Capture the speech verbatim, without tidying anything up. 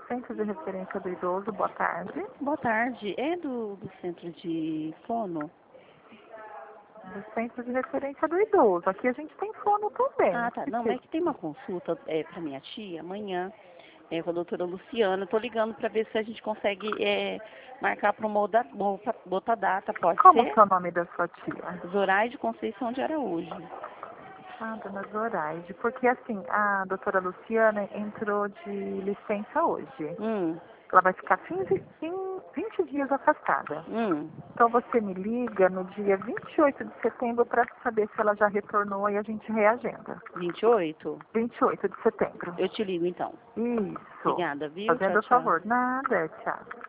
Centro de Referência do Idoso, boa tarde. Boa tarde. É do, do centro de fono? Do Centro de Referência do Idoso. Aqui a gente tem fono também. Ah, tá. Não, mas é que tem uma consulta é, para minha tia amanhã, é, com a doutora Luciana. Estou ligando para ver se a gente consegue é, marcar para uma outra, outra, outra data, pode Como ser? que é o nome da sua tia? Zoraide Conceição de Araújo. Ah, dona Zoraide. Porque assim, a doutora Luciana entrou de licença hoje. Hum, Ela vai ficar quinze, vinte dias afastada. hum. Então você me liga no dia vinte e oito de setembro para saber se ela já retornou e a gente reagenda. vinte e oito? vinte e oito de setembro. Eu te ligo então. Isso. Obrigada, viu? Tchau, Fazendo o tchau. favor. Nada, tchau.